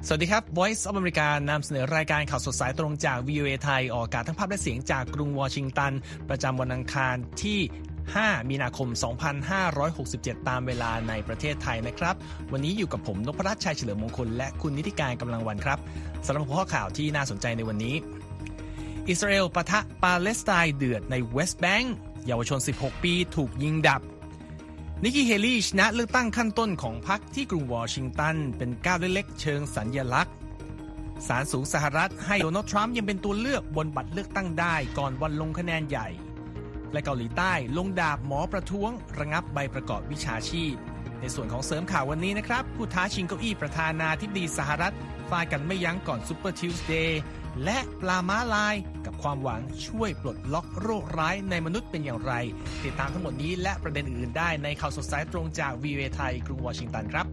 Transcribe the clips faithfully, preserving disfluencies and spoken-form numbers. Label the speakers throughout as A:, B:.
A: สวัสดีครับ Voice of America นำเสนอรายการข่าวสดสายตรงจาก วี โอ เอ ไทยออกอากาศทั้งภาพและเสียงจากกรุงวอชิงตันประจำวันอังคารที่ห้ามีนาคมสองพันห้าร้อยหกสิบเจ็ดตามเวลาในประเทศไทยนะครับวันนี้อยู่กับผมนพรัตน์ชัยเฉลิมมงคลและคุณนิติการกำลังวันครับสำหรับหัวข้อข่าวที่น่าสนใจในวันนี้อิสราเอลปะทะปาเลสไตน์เดือดในเวสต์แบงก์เยาวชนสิบหกปีถูกยิงดับนิกกี้เฮลีชนะเลือกตั้งขั้นต้นของพรรคที่กรุงวอชิงตันเป็นก้าวเล็กๆเชิงสัญลักษณ์ศาลสูงสหรัฐให้โดนัลด์ทรัมป์ยังเป็นตัวเลือกบนบัตรเลือกตั้งได้ก่อนวันลงคะแนนใหญ่และเกาหลีใต้ลงดาบหมอประท้วงระงับใบประกอบวิชาชีพในส่วนของเสริมข่าววันนี้นะครับผู้ท้าชิงเก้าอี้ประธานาธิบดีสหรัฐฟาดกันไม่ยั้งก่อนซูเปอร์ทิวส์เดย์และปลาม้าลายกับความหวังช่วยปลดล็อกโรคร้ายในมนุษย์เป็นอย่างไรติดตามทั้งหมดนี้และประเด็นอื่นได้ในข่าวสดสายตรงจาก วี โอ เอ ไทยกรุงวอชิงตันครับ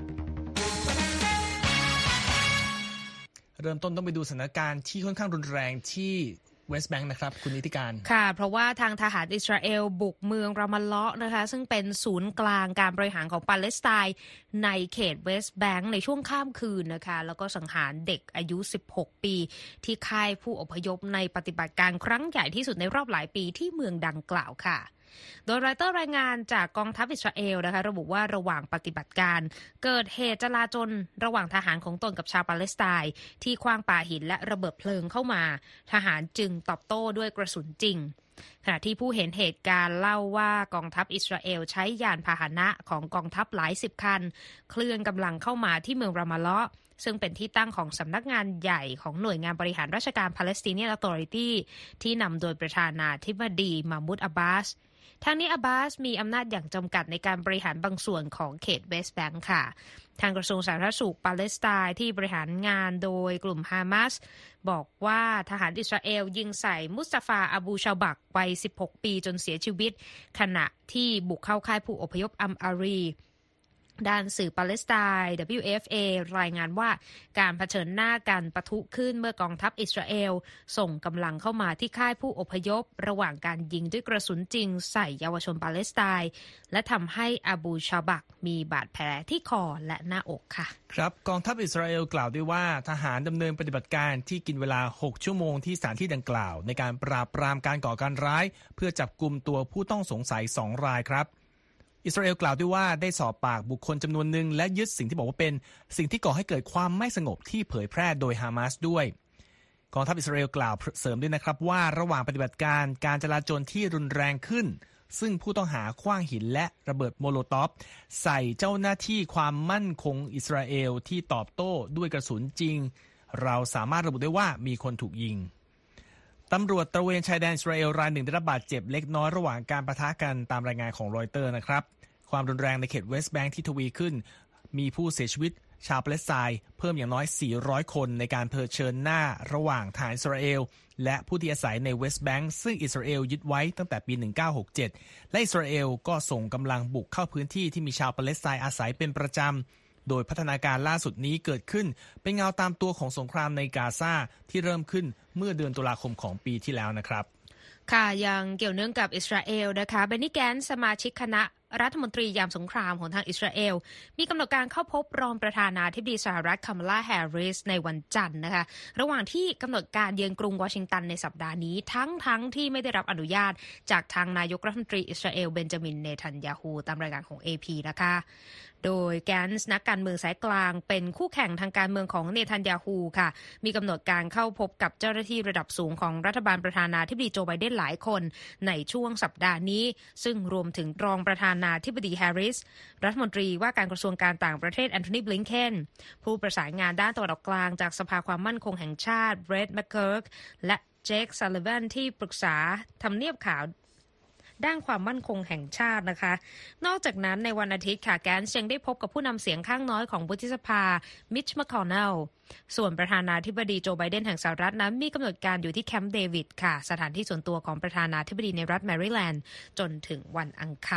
A: เริ่มต้นต้องไปดูสถานการณ์ที่ค่อนข้างรุนแรงที่เวสต์แบงค์นะครับคุณนิติการ
B: ค่ะเพราะว่าทางทหารอิสราเอลบุกเมืองรามัลเลาะห์นะคะซึ่งเป็นศูนย์กลางการบริหารของปาเลสไตน์ในเขตเวสต์แบงค์ในช่วงข้ามคืนนะคะแล้วก็สังหารเด็กอายุสิบหกปีที่ค่ายผู้อพยพในปฏิบัติการครั้งใหญ่ที่สุดในรอบหลายปีที่เมืองดังกล่าวค่ะโดยรอยเตอร์รายงานจากกองทัพอิสราเอลนะคะระบุว่าระหว่างปฏิบัติการเกิดเหตุจลาจลระหว่างทหารของตนกับชาวปาเลสไตน์ที่ขว้างปาหินและระเบิดเพลิงเข้ามาทหารจึงตอบโต้ด้วยกระสุนจริงขณะที่ผู้เห็นเหตุการณ์เล่าว่ากองทัพอิสราเอลใช้ยานพาหนะของกองทัพหลายสิบคันเคลื่อนกำลังเข้ามาที่เมืองรามัลเลาะห์ซึ่งเป็นที่ตั้งของสำนักงานใหญ่ของหน่วยงานบริหารราชการ Palestinian Authority ที่นำโดยประธานาธิบดีมามูดอับบาสทางนี้อับบาสมีอำนาจอย่างจำกัดในการบริหารบางส่วนของเขตเวสต์แบงค์ค่ะทางกระทรวงสาธารณสุขปาเลสไตน์ที่บริหารงานโดยกลุ่มฮามาสบอกว่าทหารอิสราเอลยิงใส่มุสตาฟาอบูชาบักวัยสิบหกปีจนเสียชีวิตขณะที่บุกเข้าค่ายผู้อพยพอัมอารีด้านสื่อปาเลสไตน์ ดับเบิลยู เอ เอฟ เอ รายงานว่าการเผชิญหน้ากันปะทุขึ้นเมื่อกองทัพอิสราเอลส่งกำลังเข้ามาที่ค่ายผู้อพยพระหว่างการยิงด้วยกระสุนจริงใส่เยาวชนปาเลสไตน์และทำให้อบูชาบักมีบาดแผลที่คอและหน้าอกค่ะ
A: ครับกองทัพอิสราเอลกล่าวด้วยว่าทหารดำเนินปฏิบัติการที่กินเวลาหกชั่วโมงที่สถานที่ดังกล่าวในการปราบปรามการก่อการร้ายเพื่อจับกุมตัวผู้ต้องสงสัยสองรายครับอิสราเอลกล่าวด้วยว่าได้สอบปากบุคคลจำนวนหนึ่งและยึดสิ่งที่บอกว่าเป็นสิ่งที่ก่อให้เกิดความไม่สงบที่เผยแพร่โดยฮามาสด้วยกองทัพอิสราเอลกล่าวเสริมด้วยนะครับว่าระหว่างปฏิบัติการการจลาจลที่รุนแรงขึ้นซึ่งผู้ต้องหาขว้างหินและระเบิดโมโลตอฟใส่เจ้าหน้าที่ความมั่นคงอิสราเอลที่ตอบโต้ด้วยกระสุนจริงเราสามารถระบุได้ว่ามีคนถูกยิงตำรวจตระเวนชายแดนอิสราเอลรายหนึ่งได้รับบาดเจ็บเล็กน้อยระหว่างการปะทะกันตามรายงานของรอยเตอร์นะครับความรุนแรงในเขตเวสต์แบงค์ที่ทวีขึ้นมีผู้เสียชีวิตชาวปาเลสไตน์เพิ่มอย่างน้อยสี่ร้อยคนในการเผชิญหน้าระหว่างทหารอิสราเอลและผู้ที่อาศัยในเวสต์แบงค์ซึ่งอิสราเอลยึดไว้ตั้งแต่ปีหนึ่งพันเก้าร้อยหกสิบเจ็ดและอิสราเอลก็ส่งกำลังบุกเข้าพื้นที่ที่มีชาวปาเลสไตน์อาศัยเป็นประจำโดยพัฒนาการล่าสุดนี้เกิดขึ้นเป็นเงาตามตัวของสงครามในกาซาที่เริ่มขึ้นเมื่อเดือนตุลาคมของปีที่แล้วนะครับ
B: ค่ะยังเกี่ยวเนื่องกับอิสราเอลนะคะเบนนี่แกนสมาชิกคณะรัฐมนตรียามสงครามของทางอิสราเอลมีกำหนดการเข้าพบรองประธานาธิบดีสหรัฐคามาลาแฮร์ริสในวันจันทร์นะคะระหว่างที่กำหนดการเยือนกรุงวอชิงตันในสัปดาห์นี้ทั้งทั้งที่ไม่ได้รับอนุญาตจากทางนายกรัฐมนตรีอิสราเอลเบนจามินเนทันยาฮูตามรายงานของ เอ พี นะคะโดยแกนส์นักการเมืองสายกลางเป็นคู่แข่งทางการเมืองของเนทันยาฮูค่ะมีกำหนดการเข้าพบกับเจ้าหน้าที่ระดับสูงของรัฐบาลประธานาธิบดีโจไบเดนหลายคนในช่วงสัปดาห์นี้ซึ่งรวมถึงรองประธานาธิบดีแฮร์ริสรัฐมนตรีว่าการกระทรวงการต่างประเทศแอนโทนี บลิงเคนผู้ประสานงานด้านตะวันออกกลางจากสภาความมั่นคงแห่งชาติเบรด แมคเคิร์กและเจค ซัลลิแวนที่ปรึกษาทำเนียบขาวด้านความมั่นคงแห่งชาตินะคะนอกจากนั้นในวันอาทิตย์ค่ะแกนซ์ยังได้พบกับผู้นำเสียงข้างน้อยของวุฒิสภามิช แมคคอนเนลส่วนประธานาธิบดีโจไบเดนแห่งสหรัฐนั้นมีกำหนดการอยู่ที่แคมป์เดวิดค่ะสถานที่ส่วนตัวของประธานาธิบดีในรัฐแมริแลนด์จนถึงวันอังคาร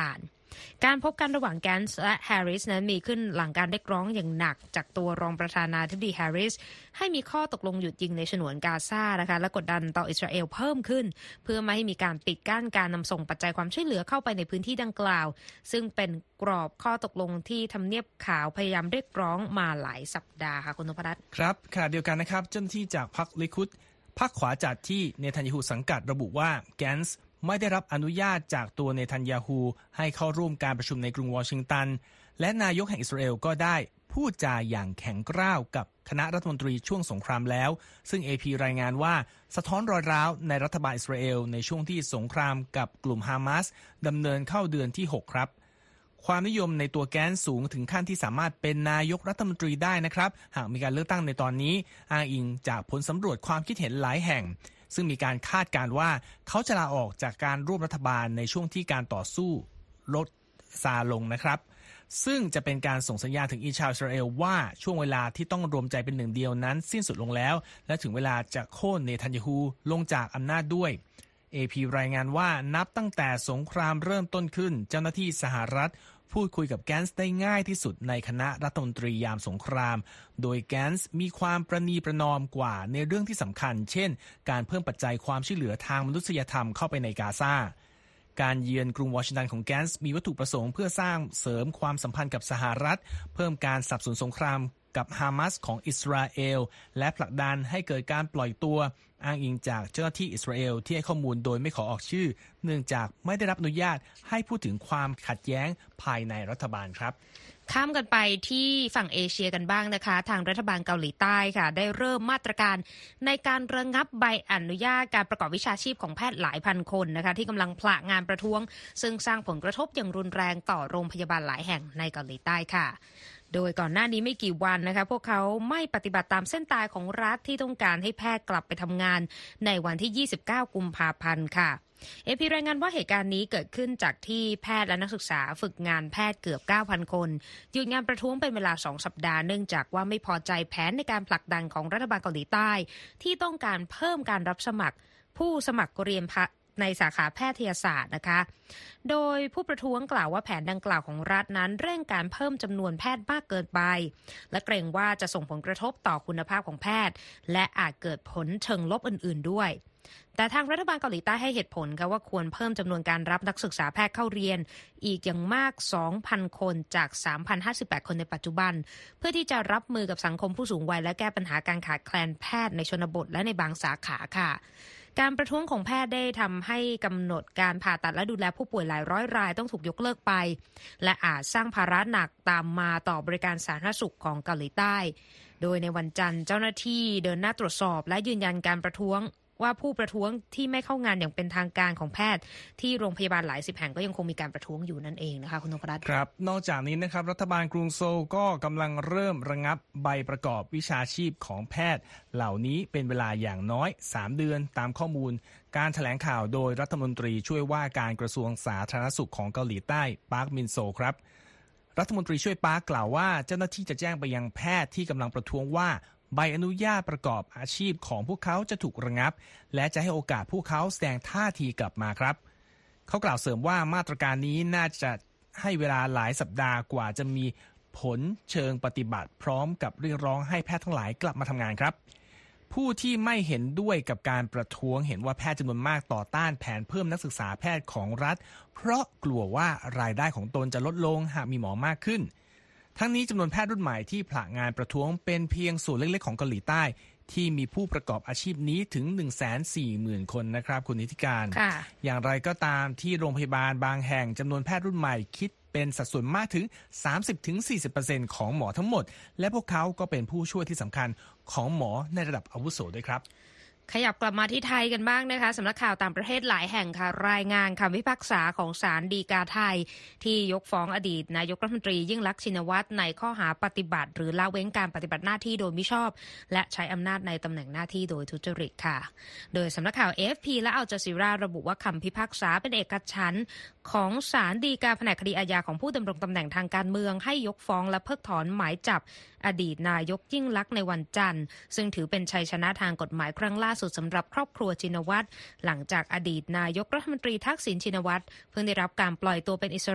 B: การพบกันระหว่างแกนซ์และแฮร์ริสนั้นมีขึ้นหลังการเรียกร้องอย่างหนักจากตัวรองประธานาธิบดีแฮร์ริสให้มีข้อตกลงหยุดยิงในฉนวนกาซานะคะและกดดันต่ออิสราเอลเพิ่มขึ้นเพื่อไม่ให้มีการปิดกั้นการนำส่งปัจจัยความช่วยเหลือเข้าไปในพื้นที่ดังกล่าวซึ่งเป็นกรอบข้อตกลงที่ทำเนียบขาวพยายามเรียกร้องมาหลายสัปดาห์ค่ะคุณนพรัตน์
A: ครับขณะเดียวกันนะครับเจ้าหน้าที่จากพรรคลิคุดพรรคขวาจัดที่เนทันยาฮูสังกัดระบุว่าแกนซ์ไม่ได้รับอนุญาตจากตัวเนทันยาฮูให้เข้าร่วมการประชุมในกรุงวอชิงตันและนายกแห่งอิสราเอลก็ได้พูดจาอย่างแข็งกร้าวกับคณะรัฐมนตรีช่วงสงครามแล้วซึ่ง เอ พี รายงานว่าสะท้อนรอยร้าวในรัฐบาลอิสราเอลในช่วงที่สงครามกับกลุ่มฮามาสดำเนินเข้าเดือนที่หกครับความนิยมในตัวแกนสูงถึงขั้นที่สามารถเป็นนายกรัฐมนตรีได้นะครับหากมีการเลือกตั้งในตอนนี้อ้างอิงจากผลสำรวจความคิดเห็นหลายแห่งซึ่งมีการคาดการณ์ว่าเขาจะลาออกจากการร่วมรัฐบาลในช่วงที่การต่อสู้ลดซาลงนะครับซึ่งจะเป็นการส่งสัญญาณถึงชาวอิสราเอลว่าช่วงเวลาที่ต้องรวมใจเป็นหนึ่งเดียวนั้นสิ้นสุดลงแล้วและถึงเวลาจะโค่นเนทันยาฮูลงจากอำนาจด้วย เอ พี รายงานว่านับตั้งแต่สงครามเริ่มต้นขึ้นเจ้าหน้าที่สหรัฐพูดคุยกับแกนซ์ได้ง่ายที่สุดในคณะรัฐมนตรียามสงครามโดยแกนซ์มีความประนีประนอมกว่าในเรื่องที่สำคัญเช่นการเพิ่มปัจจัยความช่วยเหลือทางมนุษยธรรมเข้าไปในกาซาการเยือนกรุงวอชิงตันของแกนซ์มีวัตถุประสงค์เพื่อสร้างเสริมความสัมพันธ์กับสหรัฐเพิ่มการสนับสนุนสงครามกับฮามาสของอิสราเอลและผลักดันให้เกิดการปล่อยตัวอ้างอิงจากเจ้าหน้าที่อิสราเอลที่ให้ข้อมูลโดยไม่ขอออกชื่อเนื่องจากไม่ได้รับอนุญาตให้พูดถึงความขัดแย้งภายในรัฐบาลครับ
B: ข้ามกันไปที่ฝั่งเอเชียกันบ้างนะคะทางรัฐบาลเกาหลีใต้ค่ะได้เริ่มมาตรการในการระงับใบอนุญาตการประกอบวิชาชีพของแพทย์หลายพันคนนะคะที่กำลังผละงานประท้วงซึ่งสร้างผลกระทบอย่างรุนแรงต่อโรงพยาบาลหลายแห่งในเกาหลีใต้ค่ะโดยก่อนหน้านี้ไม่กี่วันนะคะพวกเขาไม่ปฏิบัติตามเส้นตายของรัฐที่ต้องการให้แพทย์กลับไปทำงานในวันที่ยี่สิบเก้ากุมภาพันธ์ค่ะเอ พี รายงานว่าเหตุการณ์นี้เกิดขึ้นจากที่แพทย์และนักศึกษาฝึกงานแพทย์เกือบ เก้าพัน คนหยุดงานประท้วงเป็นเวลาสองสัปดาห์เนื่องจากว่าไม่พอใจแผนในการผลักดันของรัฐบาลเกาหลีใต้ที่ต้องการเพิ่มการรับสมัครผู้สมัครเรียนในสาขาแพทยศาสตร์นะคะโดยผู้ประท้วงกล่าวว่าแผนดังกล่าวของรัฐนั้นเร่งการเพิ่มจำนวนแพทย์มากเกินไปและเกรงว่าจะส่งผลกระทบต่อคุณภาพของแพทย์และอาจเกิดผลเชิงลบอื่นๆด้วยแต่ทางรัฐบาลเกาหลีใต้ให้เหตุผลค่ะว่าควรเพิ่มจำนวนการรับนักศึกษาแพทย์เข้าเรียนอีกอย่างมาก สองพัน คนจาก สามพันห้าสิบแปด คนในปัจจุบันเพื่อที่จะรับมือกับสังคมผู้สูงวัยและแก้ปัญหาการขาดแคลนแพทย์ในชนบทและในบางสาขาค่ะการประท้วงของแพทย์ได้ทำให้กำหนดการผ่าตัดและดูแลผู้ป่วยหลายร้อยรายต้องถูกยกเลิกไปและอาจสร้างภาระหนักตามมาต่อบริการสาธารณสุขของเกาหลีใต้โดยในวันจันทร์เจ้าหน้าที่เดินหน้าตรวจสอบและยืนยันการประท้วงว่าผู้ประท้วงที่ไม่เข้างานอย่างเป็นทางการของแพทย์ที่โรงพยาบาลหลายสิบแห่งก็ยังคงมีการประท้วงอยู่นั่นเองนะคะคุณนพรัตน์
A: ครับนอกจากนี้นะครับรัฐบาลกรุงโซลก็กำลังเริ่มระงับใบประกอบวิชาชีพของแพทย์เหล่านี้เป็นเวลาอย่างน้อยสามเดือนตามข้อมูลการแถลงข่าวโดยรัฐมนตรีช่วยว่าการกระทรวงสาธารณสุขของเกาหลีใต้ปาร์คมินโซครับรัฐมนตรีช่วยปาร์คกล่าวว่าเจ้าหน้าที่จะแจ้งไปยังแพทย์ที่กำลังประท้วงว่าใบอนุญาตประกอบอาชีพของพวกเขาจะถูกระงับและจะให้โอกาสพวกเขาแสดงท่าทีกลับมาครับเขากล่าวเสริมว่ามาตรการนี้น่าจะให้เวลาหลายสัปดาห์กว่าจะมีผลเชิงปฏิบัติพร้อมกับเรียกร้องให้แพทย์ทั้งหลายกลับมาทำงานครับผู้ที่ไม่เห็นด้วยกับการประท้วงเห็นว่าแพทย์จำนวนมากต่อต้านแผนเพิ่มนักศึกษาแพทย์ของรัฐเพราะกลัวว่ารายได้ของตนจะลดลงหากมีหมอมากขึ้นทั้งนี้จำนวนแพทย์รุ่นใหม่ที่ผละงานประท้วงเป็นเพียงส่วนเล็กๆของเกาหลีใต้ที่มีผู้ประกอบอาชีพนี้ถึง หนึ่งแสนสี่หมื่น คนนะครับคุณนิติการอย่างไรก็ตามที่โรงพยาบาลบางแห่งจำนวนแพทย์รุ่นใหม่คิดเป็นสัดส่วนมากถึง สามสิบถึงสี่สิบเปอร์เซ็นต์ ของหมอทั้งหมดและพวกเขาก็เป็นผู้ช่วยที่สำคัญของหมอในระดับอาวุโสด้วยครับ
B: ขยับกลับมาที่ไทยกันบ้างนะคะสำนักข่าวต่างประเทศหลายแห่งค่ะรายงานคำพิพากษาของศาลฎีกาไทยที่ยกฟ้องอดีตนายกรัฐมนตรียิ่งลักษณ์ชินวัตรในข้อหาปฏิบัติหรือละเว้นการปฏิบัติหน้าที่โดยมิชอบและใช้อำนาจในตำแหน่งหน้าที่โดยทุจริตค่ะโดยสำนักข่าว เอ เอฟ พี และอัลจาซีราระบุว่าคำพิพากษาเป็นเอกฉันท์ของศาลฎีกาแผนกคดีอาญาของผู้ดำรงตำแหน่งทางการเมืองให้ยกฟ้องและเพิกถอนหมายจับอดีตนายกยิ่งลักษณ์ในวันจันทร์ซึ่งถือเป็นชัยชนะทางกฎหมายครั้งล่าสุดสำหรับครอบครัวชินวัตรหลังจากอดีตนายกรัฐมนตรีทักษิณชินวัตรเพิ่งได้รับการปล่อยตัวเป็นอิสระ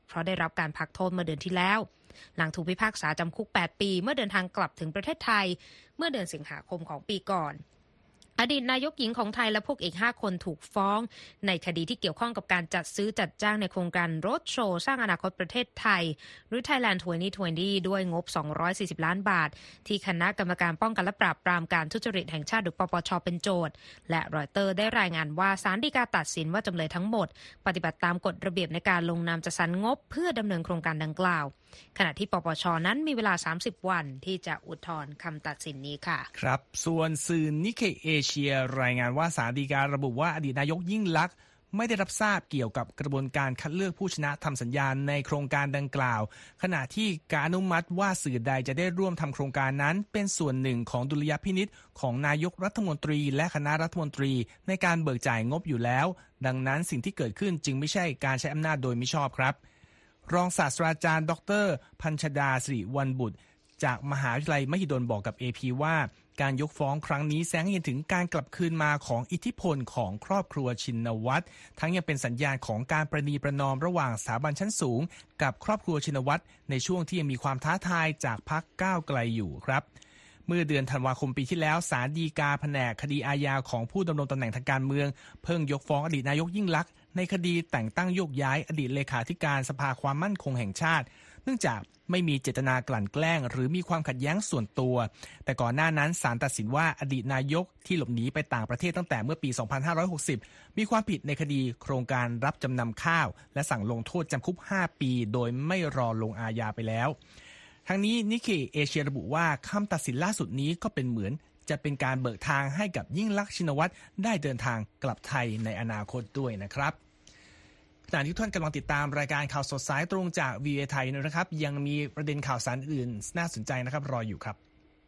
B: เพราะได้รับการพักโทษเมื่อเดือนที่แล้วหลังถูกพิพากษาจำคุกแปดปีเมื่อเดินทางกลับถึงประเทศไทยเมื่อเดือนสิงหาคมของปีก่อนอดีตนายกหญิงของไทยและพวกอีกห้าคนถูกฟ้องในคดีที่เกี่ยวข้องกับการจัดซื้อจัดจ้างในโครงการโรดโชว์สร้างอนาคตประเทศไทยหรือ Thailand สองพันยี่สิบ ด้วยงบสองร้อยสี่สิบล้านบาทที่คณะกรรมการป้องกันและปราบปรามการทุจริตแห่งชาติหรือปปชเป็นโจทก์และรอยเตอร์ได้รายงานว่าศาลฎีกาตัดสินว่าจำเลยทั้งหมดปฏิบัติตามกฎระเบียบในการลงนามจัดสรรงบเพื่อดำเนินโครงการดังกล่าวขณะที่ปปชนั้นมีเวลาสามสิบวันที่จะอุทธรณ์คำตัดสินนี้ค่ะ
A: ครับส่วนสื่อนิเคเอเชียรายงานว่าศาลฎีการะบุว่าอดีตนายกยิ่งลักษณ์ไม่ได้รับทราบเกี่ยวกับกระบวนการคัดเลือกผู้ชนะทำสัญญาณในโครงการดังกล่าวขณะที่การอนุมัติว่าสื่อใดจะได้ร่วมทำโครงการนั้นเป็นส่วนหนึ่งของดุลยพินิจของนายกรัฐมนตรีและคณะรัฐมนตรีในการเบิกจ่ายงบอยู่แล้วดังนั้นสิ่งที่เกิดขึ้นจึงไม่ใช่การใช้อำนาจโดยมิชอบครับรองศาสตราจารย์ดรพัญชดาสิริวรรณบุตรจากมหาวิทยาลัยมหิดลบอกกับ เอ พี ว่าการยกฟ้องครั้งนี้แสดงให้เห็นถึงการกลับคืนมาของอิทธิพลของครอบครัวชินวัตรทั้งยังเป็นสัญญาณของการประนีประนอมระหว่างสถาบันชั้นสูงกับครอบครัวชินวัตรในช่วงที่ยังมีความท้าทายจากพรรคก้าวไกลอยู่ครับเมื่อเดือนธันวาคมปีที่แล้วศาลฎีกาแผนกคดีอาญาของผู้ดำรงตำแหน่งทางการเมืองเพิ่งยกฟ้องอดีตนายกยิ่งลักษณ์ในคดีแต่งตั้งโยกย้ายอดีตเลขาธิการสภาความมั่นคงแห่งชาติเนื่องจากไม่มีเจตนากลั่นแกล้งหรือมีความขัดแย้งส่วนตัวแต่ก่อนหน้านั้นศาลตัดสินว่าอดีตนายกที่หลบหนีไปต่างประเทศตั้งแต่เมื่อปี สองพันห้าร้อยหกสิบ มีความผิดในคดีโครงการรับจำนำข้าวและสั่งลงโทษจำคุกห้าปีโดยไม่รอลงอาญาไปแล้วทั้งนี้นิเคเอเชียระบุว่าคำตัดสินล่าสุดนี้ก็เป็นเหมือนจะเป็นการเบิกทางให้กับยิ่งลักษณ์ชินวัตรได้เดินทางกลับไทยในอนาคตด้วยนะครับขณะที่ท่านกำลังติดตามรายการข่าวสดสายตรงจาก วี โอ เอ ไทยนะครับยังมีประเด็นข่าวสารอื่นน่าสนใจนะครับรออยู่ครับ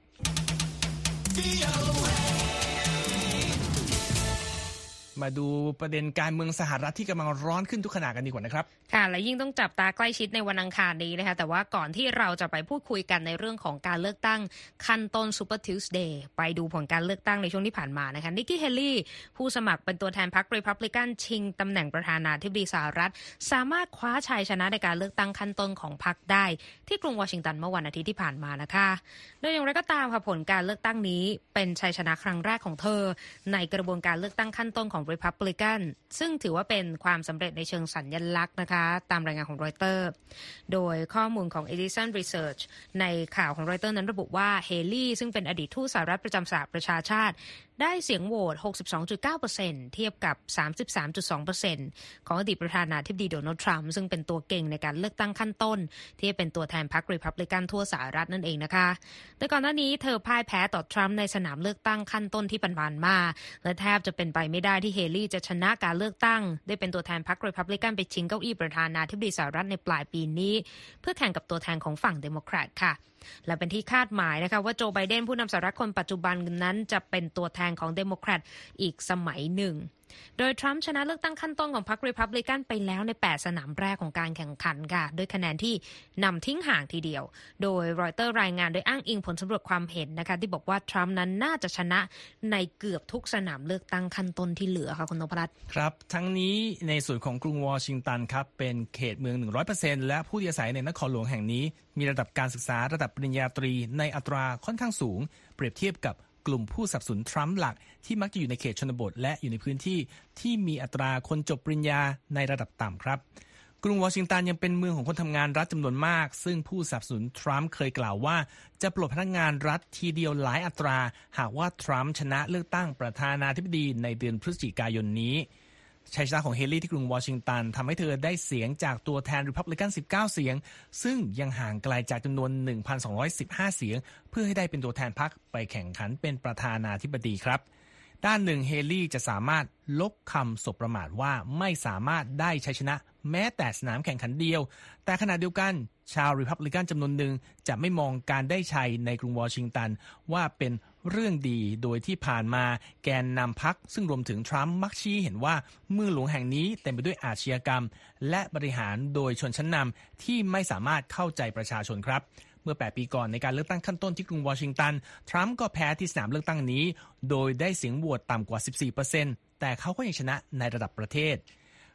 A: มาดูประเด็นการเมืองสหรัฐที่กำลังร้อนขึ้นทุกขณะกันดีกว่านะครับ
B: ค่ะและยิ่งต้องจับตาใกล้ชิดในวันอังคารนี้นะคะแต่ว่าก่อนที่เราจะไปพูดคุยกันในเรื่องของการเลือกตั้งขั้นต้น Super Tuesday ไปดูผลการเลือกตั้งในช่วงที่ผ่านมานะคะนิกกี้เฮลี่ผู้สมัครเป็นตัวแทนพรรค Republican ชิงตำแหน่งประธานาธิบดีสหรัฐสามารถคว้าชัยชนะในการเลือกตั้งขั้นต้นของพรรคได้ที่กรุงวอชิงตันเมื่อวันอาทิตย์ที่ผ่านมานะคะโดยอย่างไรก็ตามค่ะผลการเลือกตั้งนี้เป็นชัยชนะครั้งแรกของเธอในกระบวนการเลือกตั้งขั้นต้นของ Republican ซึ่งถือว่าเป็นความสำเร็จในเชิงสัญลักษณ์นะคะตามรายงานของรอยเตอร์โดยข้อมูลของ Edison Research ในข่าวของรอยเตอร์นั้นระบุว่าเฮลี่ซึ่งเป็นอดีตทูตสหรัฐประจำสหประชาชาติได้เสียงโหวต หกสิบสองจุดเก้าเปอร์เซ็นต์ เทียบกับ สามสิบสามจุดสองเปอร์เซ็นต์ ของอดีตประธานาธิบดีโดนัลด์ทรัมป์ซึ่งเป็นตัวเก่งในการเลือกตั้งขั้นต้นที่เป็นตัวแทนพรรค Republican ทั่วสหรัฐนั่นเองนะคะโดยก่อนหน้านี้เธอพ่ายแพ้ต่อทรัมป์ในสนามเลือกตั้งขั้นต้นที่ผ่านมาและแทบจะเป็นไปไม่ได้ที่เฮลี่จะชนะการเลือกตั้งได้เป็นตัวแทนพรรค Republican ไปชิงเก้าอี้ประธานาธิบดีสหรัฐในปลายปีนี้เพื่อแข่งกับตัวแทนของฝั่งเดโมแครตค่ะและเป็นที่คาดหมายนะคะว่าโจไบเดนผู้นำสหรัฐคนปัจจุบันนั้นจะเป็นตัวแทนของเดโมแครตอีกสมัยหนึ่งโดยทรัมป์ชนะเลือกตั้งขั้นต้นของพรรครีพับลิกันไปแล้วในแปดสนามแรกของการแข่งขันค่ะด้วยคะแนนที่นำทิ้งห่างทีเดียวโดยรอยเตอร์รายงานโดยอ้างอิงผลสำรวจความเห็นนะคะที่บอกว่าทรัมป์นั้นน่าจะชนะในเกือบทุกสนามเลือกตั้งขั้นต้นที่เหลือค่ะคุณนพรัตน์
A: ครับทั้งนี้ในส่วนของกรุงวอชิงตันครับเป็นเขตเมือง หนึ่งร้อยเปอร์เซ็นต์ และผู้ที่อาศัยในนครหลวงแห่งนี้มีระดับการศึกษาระดับปริญญาตรีในอัตราค่อนข้างสูงเปรียบเทียบกับกลุ่มผู้สนับสนุนทรัมป์หลักที่มักจะอยู่ในเขตชนบทและอยู่ในพื้นที่ที่มีอัตราคนจบปริญญาในระดับต่ำครับกรุงวอชิงตันยังเป็นเมืองของคนทำงานรัฐจำนวนมากซึ่งผู้สนับสนุนทรัมป์เคยกล่าวว่าจะปลดพนักงานรัฐทีเดียวหลายอัตราหากว่าทรัมป์ชนะเลือกตั้งประธานาธิบดีในเดือนพฤศจิกายนนี้ชัยชนะของเฮลี่ที่กรุงวอชิงตันทำให้เธอได้เสียงจากตัวแทน Republican สิบเก้าเสียงซึ่งยังห่างไกลจากจำนวน หนึ่งพันสองร้อยสิบห้า เสียงเพื่อให้ได้เป็นตัวแทนพรรคไปแข่งขันเป็นประธานาธิบดีครับด้านหนึ่งเฮลี่จะสามารถลบคำสบประมาทว่าไม่สามารถได้ชัยชนะแม้แต่สนามแข่งขันเดียวแต่ขณะเดียวกันชาว Republican จำนวนหนึ่งจะไม่มองการได้ชัยในกรุงวอชิงตันว่าเป็นเรื่องดีโดยที่ผ่านมาแกนนำพรรคซึ่งรวมถึงทรัมป์มักชี้เห็นว่าเมืองหลวงแห่งนี้เต็มไปด้วยอาชญากรรมและบริหารโดยชนชั้นนำที่ไม่สามารถเข้าใจประชาชนครับเมื่อแปดปีก่อนในการเลือกตั้งขั้นต้นที่กรุงวอชิงตันทรัมป์ก็แพ้ที่สนามเลือกตั้งนี้โดยได้เสียงโหวตต่ำกว่า สิบสี่เปอร์เซ็นต์ แต่เขาก็ยังชนะในระดับประเทศ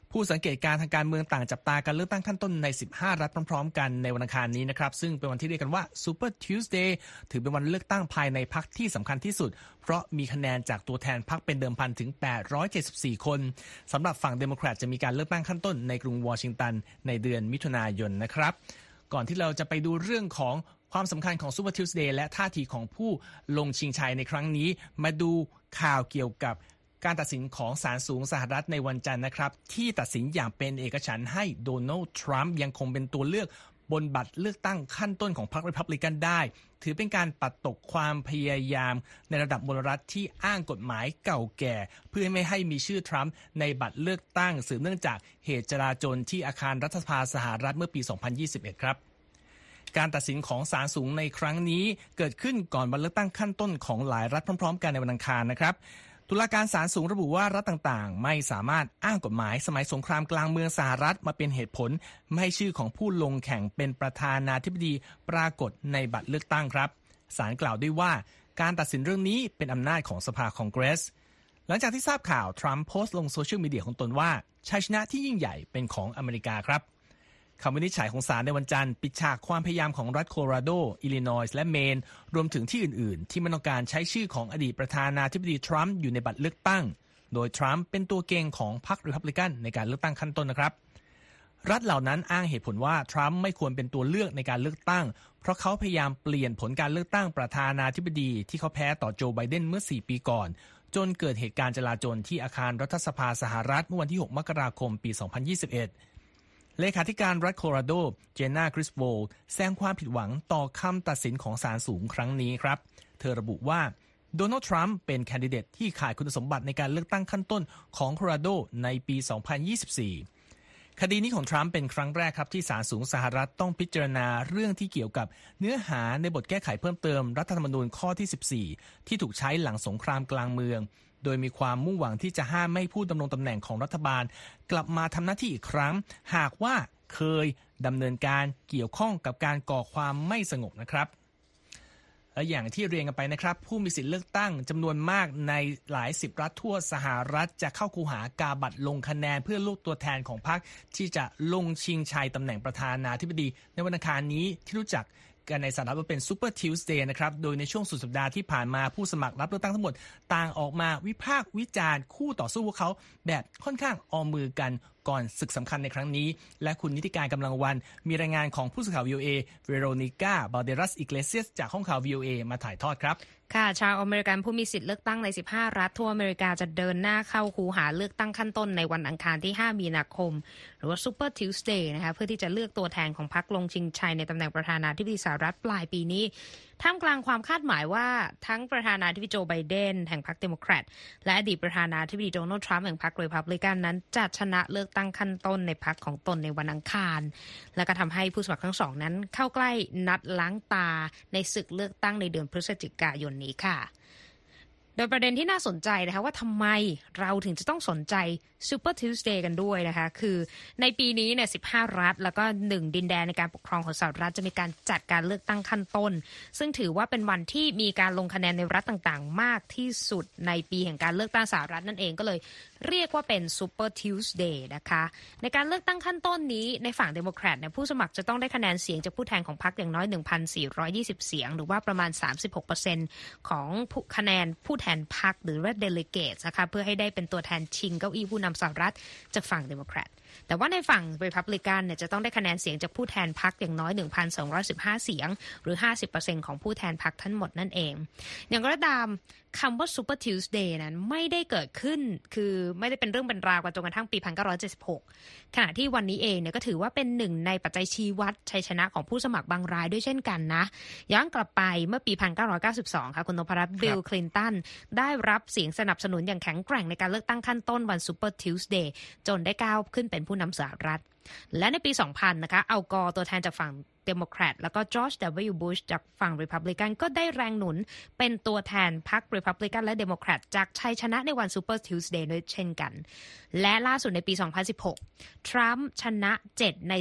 A: ผู้สังเกตการณ์ทางการเมืองต่างจับตาการเลือกตั้งขั้นต้นในสิบห้ารัฐพร้อมๆกันในวันอังคารนี้นะครับซึ่งเป็นวันที่เรียกกันว่า Super Tuesday ถือเป็นวันเลือกตั้งภายในพรรคที่สำคัญที่สุดเพราะมีคะแนนจากตัวแทนพรรคเป็นเดิมพันถึงแปดร้อยเจ็ดสิบสี่คนสำหรับฝั่งเดโมแครตจะมีการเลือกตั้งขั้นต้นในกรุงวอชิงตันในเดือนมิถุนายนนะครับก่อนที่เราจะไปดูเรื่องของความสำคัญของ Super Tuesday และท่าทีของผู้ลงชิงชัยในครั้งนี้มาดูข่าวเกี่ยวกับการตัดสินของศาลสูงสหรัฐในวันจันทร์นะครับที่ตัดสินอย่างเป็นเอกฉันท์ให้โดนัลด์ทรัมป์ยังคงเป็นตัวเลือกบนบัตรเลือกตั้งขั้นต้นของพรรครีพับลิกันได้ถือเป็นการปัดตกความพยายามในระดับมลรัฐที่อ้างกฎหมายเก่าแก่เพื่อไม่ให้มีชื่อทรัมป์ในบัตรเลือกตั้งสืบเนื่องจากเหตุจลาจลที่อาคารรัฐสภาสหรัฐเมื่อปี สองพันยี่สิบเอ็ด ครับการตัดสินของศาลสูงในครั้งนี้เกิดขึ้นก่อนวันเลือกตั้งขั้นต้นของหลายรัฐพร้อมๆกันในวันอังคารนะครับตุลาการศาลสูงระบุว่ารัฐต่างๆไม่สามารถอ้างกฎหมายสมัยสงครามกลางเมืองสหรัฐมาเป็นเหตุผลไม่ให้ชื่อของผู้ลงแข่งเป็นประธานาธิบดีปรากฏในบัตรเลือกตั้งครับศาลกล่าวด้วยว่าการตัดสินเรื่องนี้เป็นอำนาจของสภาคองเกรสหลังจากที่ทราบข่าวทรัมป์โพสต์ลงโซเชียลมีเดียของตนว่าชัยชนะที่ยิ่งใหญ่เป็นของอเมริกาครับคำวินิจฉัยของศาลในวันจันทร์ปิดฉากความพยายามของรัฐโคโลราโดอิลลินอยส์และเมนรวมถึงที่อื่นๆที่ไม่ต้องการใช้ชื่อของอดีตประธานาธิบดีทรัมป์อยู่ในบัตรเลือกตั้งโดยทรัมป์เป็นตัวเก่งของพรรครีพับลิกันในการเลือกตั้งขั้นต้นนะครับรัฐเหล่านั้นอ้างเหตุผลว่าทรัมป์ไม่ควรเป็นตัวเลือกในการเลือกตั้งเพราะเขาพยายามเปลี่ยนผลการเลือกตั้งประธานาธิบดีที่เขาแพ้ต่อโจไบเดนเมื่อสี่ปีก่อนจนเกิดเหตุการณ์จลาจลที่อาคารรัฐสภาสหรัฐเมื่อวันที่หกมกราคมปีสองพันยี่สิบเอ็ดเลขาธิการรัฐโคโลราโดเจนนาคริสโวลแสดงความผิดหวังต่อคำตัดสินของศาลสูงครั้งนี้ครับเธอระบุว่าโดนัลด์ทรัมป์เป็นแคนดิเดตที่ขาดคุณสมบัติในการเลือกตั้งขั้นต้นของโคโลราโดในปีสองพันยี่สิบสี่คดีนี้ของทรัมป์เป็นครั้งแรกครับที่ศาลสูงสหรัฐต้องพิจารณาเรื่องที่เกี่ยวกับเนื้อหาในบทแก้ไขเพิ่มเติมรัฐธรรมนูญข้อที่สิบสี่ที่ถูกใช้หลังสงครามกลางเมืองโดยมีความมุ่งหวังที่จะห้ามไม่ผู้ดำรงตำแหน่งของรัฐบาลกลับมาทำหน้าที่อีกครั้งหากว่าเคยดำเนินการเกี่ยวข้องกับการก่อความไม่สงบนะครับและอย่างที่เรียนกันไปนะครับผู้มีสิทธิเลือกตั้งจำนวนมากในหลายสิบรัฐทั่วสหรัฐจะเข้าคูหากาบัตรลงคะแนนเพื่อเลือกตัวแทนของพรรคที่จะลงชิงชัยตำแหน่งประธานาธิบดีในวันอังคารนี้ที่รู้จักกันในสหรัฐว่าเป็น Super Tuesday นะครับโดยในช่วงสุดสัปดาห์ที่ผ่านมาผู้สมัครรับเลือกตั้งทั้งหมดต่างออกมาวิพากษ์วิจารณ์คู่ต่อสู้พวกเขาแบบค่อนข้างออมมือกันก่อนศึกสำคัญในครั้งนี้และคุณนิติการกำลังวันมีรายงานของผู้สื่อข่าว วี โอ เอ เวโรนิก้า บาลเดรัส อิเกเลเซียสจากห้องข่าว วี โอ เอ มาถ่ายทอดครับ
B: ค่ะชาวอเมริกันผู้มีสิทธิ์เลือกตั้งในสิบห้ารัฐทั่วอเมริกาจะเดินหน้าเข้าคูหาเลือกตั้งขั้นต้นในวันอังคารที่ห้ามีนาคมหรือว่า Super Tuesday นะคะเพื่อที่จะเลือกตัวแทนของพรรคลงชิงชัยในตำแหน่งประธานาธิบดีสหรัฐปลายปีนี้ท่ามกลางความคาดหมายว่าทั้งประธานาธิบดีโจไบเดนแห่งพรรคเดโมแครตและอดีตประธานาธิบดีโดนัลด์ทรัมป์แห่งพรรครีพับลิกันนั้นจะชนะเลือกตั้งขั้นต้นในพรรคของตนในวันอังคารและก็ทำให้ผู้สมัครทั้งสองนั้นเข้าใกล้นัดล้างตาในศึกเลือกตั้งในเดือนพฤศจิกายนนี้ค่ะโดยประเด็นที่น่าสนใจนะคะว่าทำไมเราถึงจะต้องสนใจ Super Tuesday กันด้วยนะคะคือในปีนี้เนี่ยสิบห้ารัฐแล้วก็หนึ่งดินแดนในการปกครองของสหรัฐจะมีการจัดการเลือกตั้งขั้นต้นซึ่งถือว่าเป็นวันที่มีการลงคะแนนในรัฐต่างๆมากที่สุดในปีแห่งการเลือกตั้งสหรัฐนั่นเองก็เลยเรียกว่าเป็น Super Tuesday นะคะในการเลือกตั้งขั้นต้นนี้ในฝั่งเดโมแครตเนี่ยผู้สมัครจะต้องได้คะแนนเสียงจากผู้แทนของพรรคอย่างน้อย หนึ่งพันสี่ร้อยยี่สิบ เสียงหรือว่าประมาณ สามสิบหกเปอร์เซ็นต์ ของคะแนนผู้แทนพรรคหรือว่า Delegates นะคะเพื่อให้ได้เป็นตัวแทนชิงเก้าอี้ผู้นำสหรัฐจากฝั่งเดโมแครตแต่ว่าในฝั่ง Republican เนี่ยจะต้องได้คะแนนเสียงจากผู้แทนพรรคอย่างน้อย หนึ่งพันสองร้อยสิบห้า เสียงหรือ ห้าสิบเปอร์เซ็นต์ ของผู้แทนพรรคทั้งหมดนั่นเองอย่างไรก็ตามคำว่า Super Tuesday นั้นไม่ได้เกิดขึ้นคือไม่ได้เป็นเรื่องเป็นราวกันจนกระทั่งปี หนึ่งพันเก้าร้อยเจ็ดสิบหก ขณะที่วันนี้เองเนี่ยก็ถือว่าเป็นหนึ่งในปัจจัยชี้วัดชัยชนะของผู้สมัครบางรายด้วยเช่นกันนะย้อนกลับไปเมื่อปี หนึ่งพันเก้าร้อยเก้าสิบสอง ค่ะคุณนพรัตน์บิลคลินตันได้รับเสียงสนับสนุนอย่างแข็งแกร่งในการเลือกตั้งขั้นต้นวัน Super Tuesday จนได้ก้าวขึ้นเป็นผู้นำสหรัฐและในปี สองพัน นะคะอัลกอร์ตัวแทนจากฝั่งเดโมแครตแล้วก็จอร์จ ดับเบิลยู บุชจากฝั่งรีพับลิกันก็ได้แรงหนุนเป็นตัวแทนพรรครีพับลิกันและเดโมแครตจากชัยชนะในวันซูเปอร์ทิวส์เดย์ด้วยเช่นกันและล่าสุดในปี สองพันสิบหก ทรัมป์ชนะเจ็ดในสิบ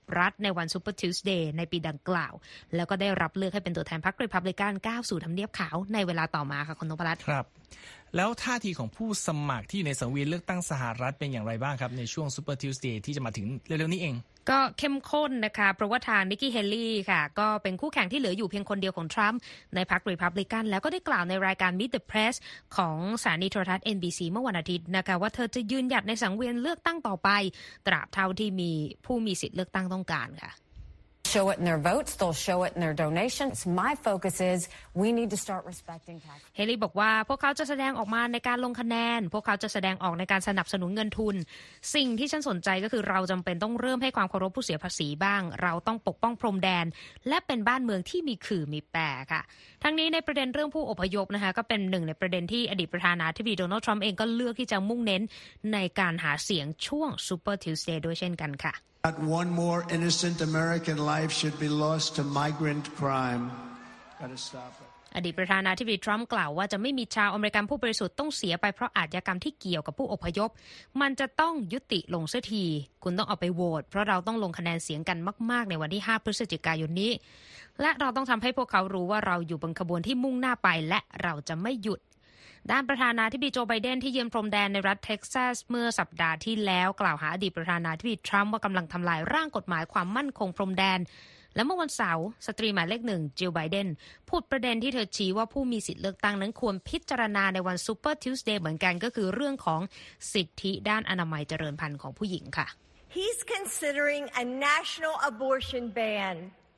B: รัฐในวัน Super Tuesday ในปีดังกล่าวแล้วก็ได้รับเลือกให้เป็นตัวแทนพรรครีพับลิกันก้าวสู่ทำเนียบขาวในเวลาต่อมาค่ะคุณนพรัตน์
A: ครับแล้วท่าทีของผู้สมัครที่อยู่ในสังเวียนเลือกตั้งสหรัฐเป็นอย่างไรบ้างครับในช่วง Super Tuesday ที่จะมาถึงเร็วๆนี้เอง
B: ก็เข้มข้นนะคะเพราะว่าทางนิกกี้เฮลลี่ค่ะก็เป็นคู่แข่งที่เหลืออยู่เพียงคนเดียวของทรัมป์ในพรรครีพับลิกันแล้วก็ได้กล่าวในรายการ Meet the Press ของสถานีโทรทัศน์ เอ็น บี ซี เมื่อวันอาทิตย์นะคะว่าเธอจะยืนหยัดในสังเวียนเลือกตั้งต่อไปตราบเท่าที่มีผู้มีสิทธิ์เลือกตั้งต้องการค่ะ
C: show it in their votes, they'll show it in their donations. My focus is we need to start respecting tax.
B: เฮลี่บอกว่าพวกเขาจะแสดงออกมาในการลงคะแนนพวกเขาจะแสดงออกในการสนับสนุนเงินทุนสิ่งที่ฉันสนใจก็คือเราจำเป็นต้องเริ่มให้ความเคารพผู้เสียภาษีบ้างเราต้องปกป้องพรมแดนและเป็นบ้านเมืองที่มีขื่อมีแปรค่ะทั้งนี้ในประเด็นเรื่องผู้อพยพนะคะก็เป็นหนึ่งในประเด็นที่อดีตประธานาธิบดีโดนัลด์ทรัมป์เองก็เลือกที่จะมุ่งเน้นในการหาเสียงช่วง Super Tuesday ด้วยเช่นกันค่ะ
D: Not one more innocent American life should be lost to migrant crime. Got to stop it.
B: อดีตประธานาธิบดีทรัมป์กล่าวว่าจะไม่มีชาวอเมริกันผู้บริสุทธิ์ต้องเสียไปเพราะอาชญากรรมที่เกี่ยวกับผู้อพยพมันจะต้องยุติลงเสียทีคุณต้องเอาไปโหวตเพราะเราต้องลงคะแนนเสียงกันมากๆในวันที่ห้าพฤศจิกายนนี้และเราต้องทำให้พวกเขารู้ว่าเราอยู่บนขบวนที่มุ่งหน้าไปและเราจะไม่หยุดด้านประธานาธิบดีโจไบเดนที่เยือนพรมแดนในรัฐเท็กซัสเมื่อสัปดาห์ที่แล้วกล่าวหาอดีตประธานาธิบดีทรัมป์ว่ากำลังทำลายร่างกฎหมายความมั่นคงพรมแดนและเมื่อวันเสาร์สตรีหมายเลขหนึ่งจิลไบเดนพูดประเด็นที่เธอชี้ว่าผู้มีสิทธิเลือกตั้งนั้นควรพิจารณาในวัน Super Tuesday เหมือนกันก็คือเรื่องของสิทธิด้านอนามัยเจริญพันธุ์ของผู้หญิงค่ะ
E: He's considering a national abortion ban.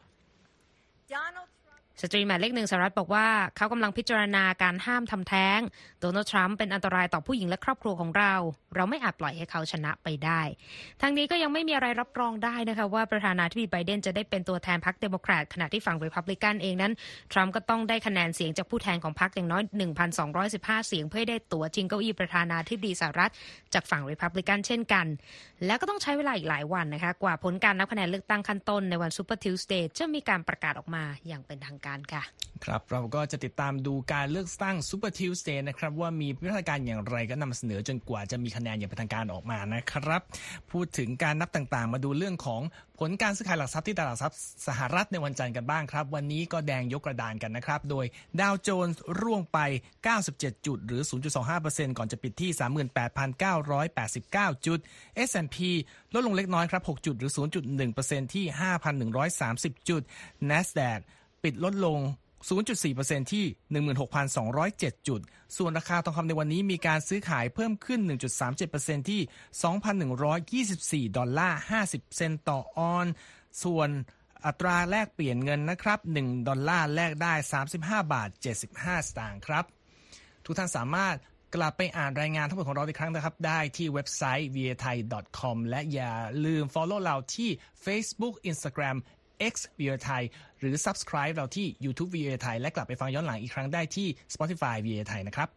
E: Donald
B: สตรีหมายเลขหนึ่งสหรัฐบอกว่าเขากำลังพิจารณาการห้ามทำแท้งโดนัลด์ทรัมป์เป็นอันตรายต่อผู้หญิงและครอบครัวของเราเราไม่อาจปล่อยให้เขาชนะไปได้ทางนี้ก็ยังไม่มีอะไรรับรองได้นะคะว่าประธานาธิบดีไบเดนจะได้เป็นตัวแทนพรรคเดโมแครตขณะที่ฝั่งรีพับลิกันเองนั้นทรัมป์ก็ต้องได้คะแนนเสียงจากผู้แทนของพรรคอย่างน้อย หนึ่งพันสองร้อยสิบห้า เสียงเพื่อได้ตั๋วชิงเก้าอี้ประธานาธิบดีสหรัฐจากฝั่งรีพับลิกันเช่นกันแล้วก็ต้องใช้เวลาอีกหลายวันนะคะกว่าผลการนับคะแนนเลือกตั้งขั้นต้นในวัน Super Tuesday จะมีการประกาศออกมาอย่างเป็นทางการค่ะ
A: ครับเราก็จะติดตามดูการเลือกตั้ง Super Tuesday นะครับว่ามีวิธีการอย่างไรก็นำเสนอจนกว่าจะมีคะแนนอย่างเป็นทางการออกมานะครับพูดถึงการนับต่างๆมาดูเรื่องของผลการซื้อขายหลักทรัพย์ที่ตลาดทรัพย์สหรัฐในวันจันทร์กันบ้างครับวันนี้ก็แดงยกกระดานกันนะครับโดยดาวโจนส์ร่วงไปเก้าสิบเจ็ดจุดหรือ ศูนย์จุดสองห้าเปอร์เซ็นต์ ก่อนจะปิดที่ สามหมื่นแปดพันเก้าร้อยแปดสิบเก้า จุด เอส แอนด์ พี ลดลงเล็กน้อยครับหกจุดหรือ ศูนย์จุดหนึ่งเปอร์เซ็นต์ ที่ ห้าพันหนึ่งร้อยสามสิบ จุด NASDAQ ปิดลดลงศูนย์จุดสี่เปอร์เซ็นต์ ที่ หนึ่งหมื่นหกพันสองร้อยเจ็ด จุดส่วนราคาทองคำในวันนี้มีการซื้อขายเพิ่มขึ้น หนึ่งจุดสามเจ็ดเปอร์เซ็นต์ ที่ สองพันหนึ่งร้อยยี่สิบสี่ ดอลลาร์ ห้าสิบ เซนต์ต่อออนซ์ส่วนอัตราแลกเปลี่ยนเงินนะครับหนึ่งดอลลาร์แลกได้สามสิบห้าบาทเจ็ดสิบห้าสตางค์ครับทุกท่านสามารถกลับไปอ่านรายงานทั้งหมดของเราอีกครั้งนะครับได้ที่เว็บไซต์ วี เอ ไทย ดอท คอม และอย่าลืม follow เราที่ Facebook Instagram X วี เอ ไทยหรือ Subscribe เราที่ YouTube วี เอ ไทยและกลับไปฟังย้อนหลังอีกครั้งได้ที่ Spotify วี เอ ไทยนะครับ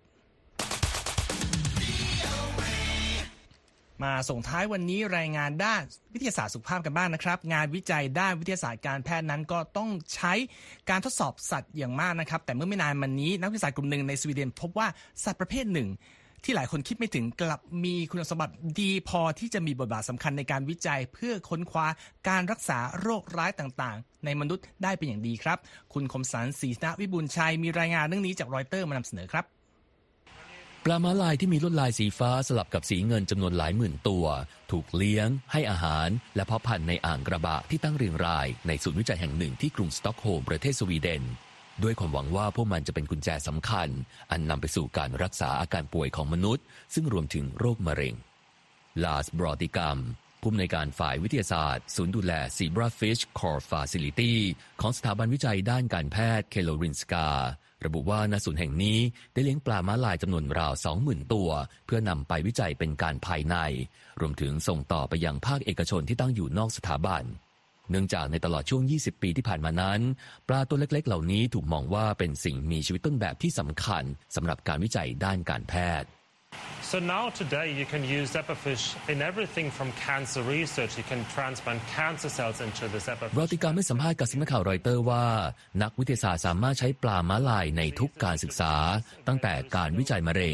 A: มาส่งท้ายวันนี้รายงานด้านวิทยาศาสตร์สุขภาพกันบ้าง นะครับงานวิจัยด้านวิทยาศาสตร์การแพทย์นั้นก็ต้องใช้การทดสอบสัตว์อย่างมากนะครับแต่เมื่อไม่นานมานี้นักวิทยาศาสตร์กลุ่มหนึ่งในสวีเดนพบว่าสัตว์ประเภทหนึ่งที่หลายคนคิดไม่ถึงกลับมีคุณสมบัติดีพอที่จะมีบทบาทสำคัญในการวิจัยเพื่อค้นคว้าการรักษาโรคร้ายต่างๆในมนุษย์ได้เป็นอย่างดีครับคุณคมสันต์ศรีณวิบูลย์ชัยมีรายงานเรื่องนี้จากรอยเตอร์มานำเสนอครับ
F: ปลาม้าลายที่มีลวดลายสีฟ้าสลับกับสีเงินจำนวนหลายหมื่นตัวถูกเลี้ยงให้อาหารและเพาะพันธุ์ในอ่างกระบะที่ตั้งเรียงรายในศูนย์วิจัยแห่งหนึ่งที่กรุงสต็อกโฮล์มประเทศสวีเดนด้วยความหวังว่าพวกมันจะเป็นกุญแจสำคัญอันนำไปสู่การรักษาอาการป่วยของมนุษย์ซึ่งรวมถึงโรคมะเร็งลาสบรอติกัมผู้อำนวยการฝ่ายวิทยาศาสตร์ศูนย์ดูแล Zebrafish Core Facility ของสถาบันวิจัยด้านการแพทย์เคโลรินสการะบุว่าณศูนย์แห่งนี้ได้เลี้ยงปลาม้าลายจำนวนราว สองหมื่น ตัวเพื่อนำไปวิจัยเป็นการภายในรวมถึงส่งต่อไปยังภาคเอกชนที่ตั้งอยู่นอกสถาบันเนื่องจากในตลอดช่วงยี่สิบปีที่ผ่านมานั้นปลาตัวเล็กๆเหล่านี้ถูกมองว่าเป็นสิ่งมีชีวิตต้นแบบที่สำคัญสำหรับการวิจัยด้านการแพทย์
G: So now today you can use zebrafish in everything from cancer research. You can transplant cancer cells into the zebrafish.
F: รอติกาไม่สัมภาษณ์กับสำนักข่าวรอยเตอร์ว่านักวิทยาศาสตร์สามารถใช้ปลาม้าลายในทุกการศึกษาตั้งแต่การวิจัยมะเร็ง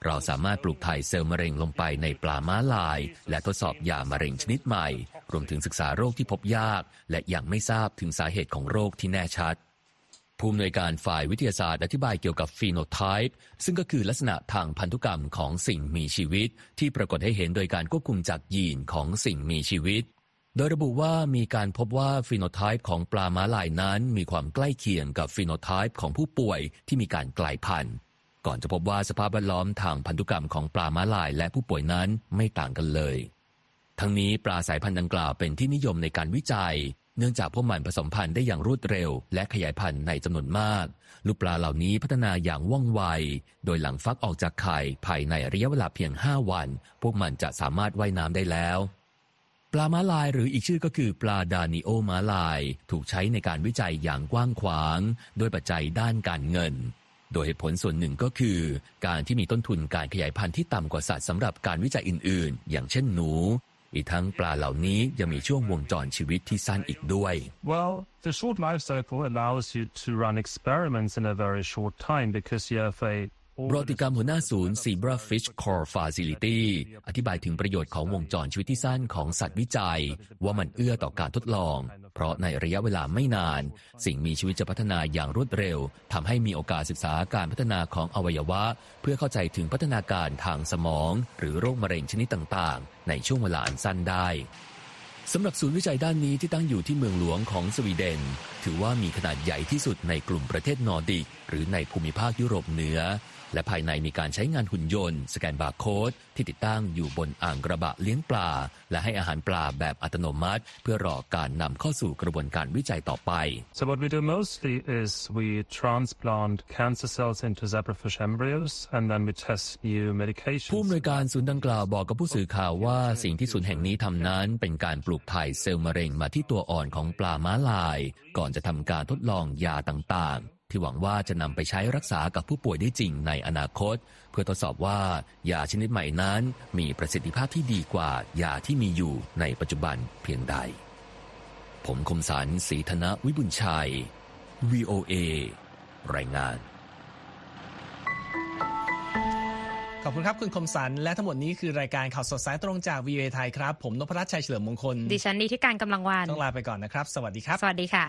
F: เราสามารถปลูกถ่ายเซลล์มะเร็งลงไปในปลาม้าลายและทดสอบยามะเร็งชนิดใหม่รวมถึงศึกษาโรคที่พบยากและยังไม่ทราบถึงสาเหตุของโรคที่แน่ชัดผู้อำนวยการฝ่ายวิทยาศาสตร์อธิบายเกี่ยวกับฟีโนไทป์ซึ่งก็คือลักษณะทางพันธุกรรมของสิ่งมีชีวิตที่ปรากฏให้เห็นโดยการควบคุมจากยีนของสิ่งมีชีวิตโดยระบุว่ามีการพบว่าฟีโนไทป์ของปลาม้าลายนั้นมีความใกล้เคียงกับฟีโนไทป์ของผู้ป่วยที่มีการกลายพันธุ์ก่อนจะพบว่าสภาพแวดล้อมทางพันธุกรรมของปลาม้าลายและผู้ป่วยนั้นไม่ต่างกันเลยทั้งนี้ปลาสายพันธุ์ดังกล่าวเป็นที่นิยมในการวิจัยเนื่องจากพวกมันผสมพันธุ์ได้อย่างรวดเร็วและขยายพันธุ์ในจำนวนมากลูกปลาเหล่านี้พัฒนาอย่างว่องไวโดยหลังฟักออกจากไข่ภายในระยะเวลาเพียงห้าวันพวกมันจะสามารถว่ายน้ำได้แล้วปลาม้าลายหรืออีกชื่อก็คือปลาดานิโอม้าลายถูกใช้ในการวิจัยอย่างกว้างขวางด้วยปัจจัยด้านการเงินโดยเหตุผลส่วนหนึ่งก็คือการที่มีต้นทุนการขยายพันธุ์ที่ต่ำกว่าสัตว์สำหรับการวิจัยอื่นๆอย่างเช่นหนูอีกทั้งปลาเหล่านี้ยังมีช่วงวงจรชีวิตที่สั้นอีกด้วย
G: Well, the short life cycle allows you to run experiments in a very short time because you have a
F: บรติกรรมหัวหน้าศูนย์ Zebra Fish Core Facility อธิบายถึงประโยชน์ของวงจรชีวิตที่สั้นของสัตว์วิจัยว่ามันเอื้อต่อการทดลองเพราะในระยะเวลาไม่นานสิ่งมีชีวิตจะพัฒนาอย่างรวดเร็วทำให้มีโอกาสศึกษาการพัฒนาของอวัยวะเพื่อเข้าใจถึงพัฒนาการทางสมองหรือโรคมะเร็งชนิดต่างๆในช่วงเวลาอันสั้นได้สำหรับศูนย์วิจัยด้านนี้ที่ตั้งอยู่ที่เมืองหลวงของสวีเดนถือว่ามีขนาดใหญ่ที่สุดในกลุ่มประเทศนอร์ดิกหรือในภูมิภาคยุโรปเหนือและภายในมีการใช้งานหุ่นยนต์สแกนบาร์โค้ดที่ติดตั้งอยู่บนอ่างกระบะเลี้ยงปลาและให้อาหารปลาแบบอัตโนมัติเพื่อรอการนำเข้าสู่กระบวนการวิจัยต่อไป
G: So what we do mostly is we transplant cancer cells into zebrafish embryos and then we test new medications
F: ผู้อำนวยการศูนย์ดังกล่าวบอกกับผู้สื่อข่าวว่าสิ่งที่ศูนย์แห่งนี้ทำนั้นเป็นการปลูกถ่ายเซลล์มะเร็งมาที่ตัวอ่อนของปลาม้าลายก่อนจะทำการทดลองยาต่างๆที่หวังว่าจะนำไปใช้รักษากับผู้ป่วยได้จริงในอนาคตเพื่อทดสอบว่ายาชนิดใหม่นั้นมีประสิทธิภาพที่ดีกว่ายาที่มีอยู่ในปัจจุบันเพียงใดผมคมสันต์ ศรีธนวิบุญชัย วี โอ เอ รายงาน
A: ขอบคุณครับคุณคมสันต์และทั้งหมดนี้คือรายการข่าวสดสายตรงจาก วี โอ เอ ไทยครับผมนพรัตน์ชัยเฉลิมมงคล
B: ดิฉันนิธิการกำลังวาน
A: ต้องลาไปก่อนนะครับสวัสดีครับ
B: สวัสดีค่ะ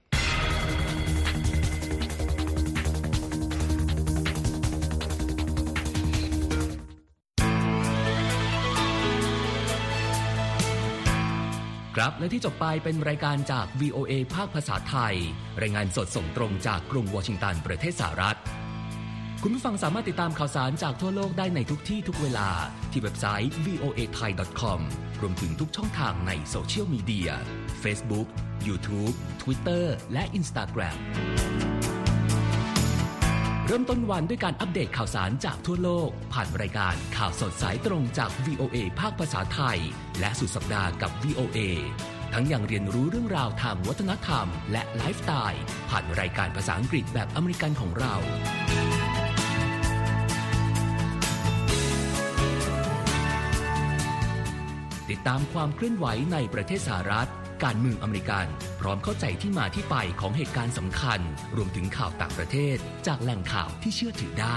F: ครับและที่จบไปเป็นรายการจาก วี โอ เอ ภาคภาษาไทยรายงานสดส่งตรงจากกรุงวอชิงตันประเทศสหรัฐคุณผู้ฟังสามารถติดตามข่าวสารจากทั่วโลกได้ในทุกที่ทุกเวลาที่เว็บไซต์ วี โอ เอ ไทย ดอท คอม รวมถึงทุกช่องทางในโซเชียลมีเดีย Facebook YouTube Twitter และ Instagram เริ่มต้นวันด้วยการอัปเดตข่าวสารจากทั่วโลกผ่านรายการข่าวสดสายตรงจาก วี โอ เอ ภาคภาษาไทยและสุดสัปดาห์กับ วี โอ เอ ทั้งยังเรียนรู้เรื่องราวทางวัฒนธรรมและไลฟ์สไตล์ผ่านรายการภาษาอังกฤษแบบอเมริกันของเราติดตามความเคลื่อนไหวในประเทศสหรัฐการเมืองอเมริกันพร้อมเข้าใจที่มาที่ไปของเหตุการณ์สำคัญรวมถึงข่าวต่างประเทศจากแหล่งข่าวที่เชื่อถือได้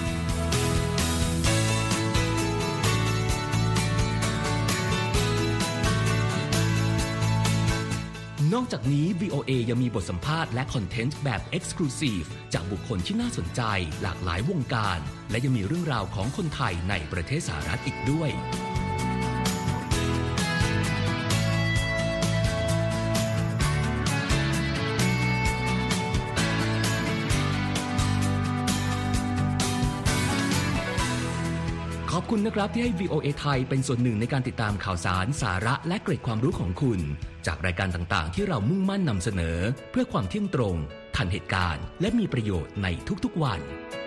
F: นอกจากนี้ วี โอ เอ ยังมีบทสัมภาษณ์และคอนเทนต์แบบ Exclusive จากบุคคลที่น่าสนใจหลากหลายวงการและยังมีเรื่องราวของคนไทยในประเทศสหรัฐอีกด้วยขอบคุณนะครับที่ให้ วี โอ เอ ไทยเป็นส่วนหนึ่งในการติดตามข่าวสารสาระและเกร็ดความรู้ของคุณจากรายการต่างๆที่เรามุ่งมั่นนำเสนอเพื่อความเที่ยงตรงทันเหตุการณ์และมีประโยชน์ในทุกๆวัน